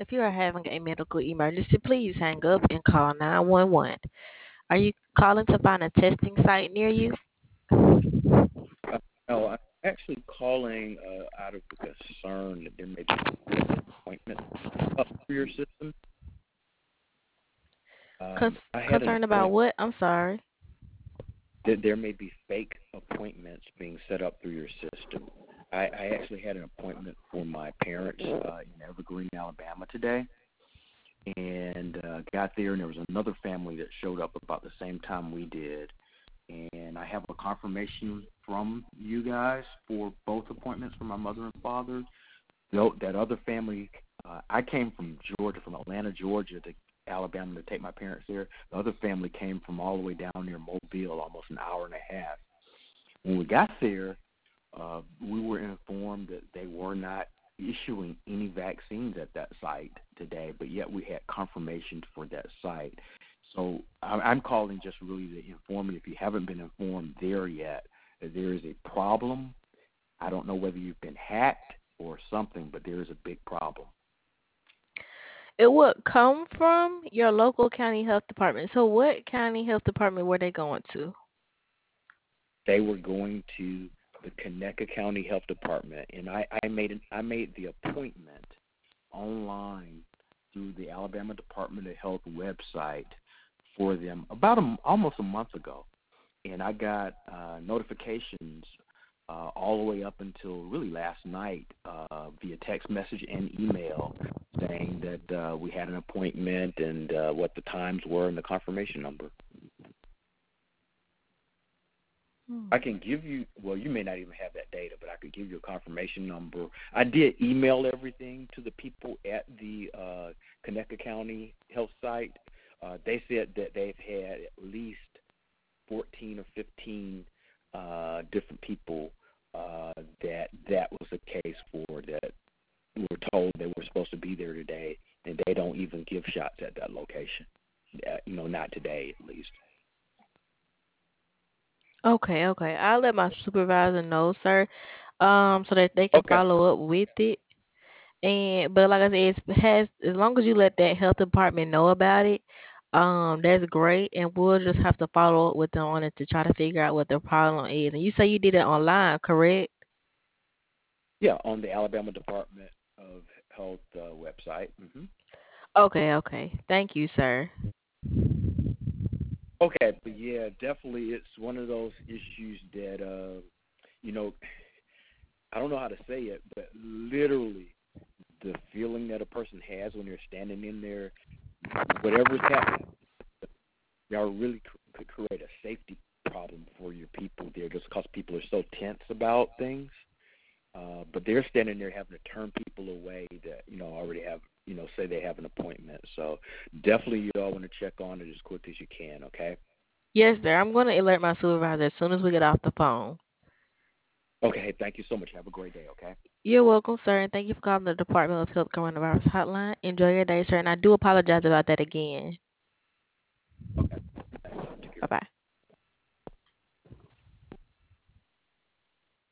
If you are having a medical emergency, please hang up and call 911. Are you calling to find a testing site near you? No, I'm actually calling out of the concern that there may be fake appointments up through your system. I had an Concerned about appointment what? I'm sorry. that there may be fake appointments being set up through your system. I actually had an appointment for my parents in Evergreen, Alabama today, and got there, and there was another family that showed up about the same time we did. And I have a confirmation from you guys for both appointments for my mother and father. That other family, I came from Georgia, from Atlanta, Georgia, to Alabama to take my parents there. The other family came from all the way down near Mobile, almost an hour and a half. When we got there, we were informed that they were not issuing any vaccines at that site today, but yet we had confirmations for that site. So I'm calling just really to inform you, if you haven't been informed there yet, that there is a problem. I don't know whether you've been hacked or something, but there is a big problem. It would come from your local county health department. So, what county health department were they going to? They were going to the Conecuh County Health Department, and I made the appointment online through the Alabama Department of Health website for them about almost a month ago, and I got notifications all the way up until really last night via text message and email saying that we had an appointment and what the times were and the confirmation number. I can give you, well, you may not even have that data, but I could give you a confirmation number. I did email everything to the people at the Conecuh County Health site. They said that they've had at least 14 or 15 different people that was the case for, that were told they were supposed to be there today, and they don't even give shots at that location. Not today at least. Okay. I'll let my supervisor know, sir, so that they can Okay. follow up with it. And but like I said, it has as long as you let that health department know about it, that's great. And we'll just have to follow up with them on it to try to figure out what the problem is. And you say you did it online, correct? Yeah, on the Alabama Department of Health website. Okay. Thank you, sir. Okay, but yeah, definitely it's one of those issues that, you know, I don't know how to say it, but literally the feeling that a person has when they're standing in there, whatever's happening, y'all really could create a safety problem for your people there just because people are so tense about things. But they're standing there having to turn people away that, already have, say they have an appointment. So definitely you all want to check on it as quick as you can, okay? Yes, sir. I'm going to alert my supervisor as soon as we get off the phone. Okay, thank you so much. Have a great day, okay? You're welcome, sir, and thank you for calling the Department of Health Coronavirus Hotline. Enjoy your day, sir, and I do apologize about that again.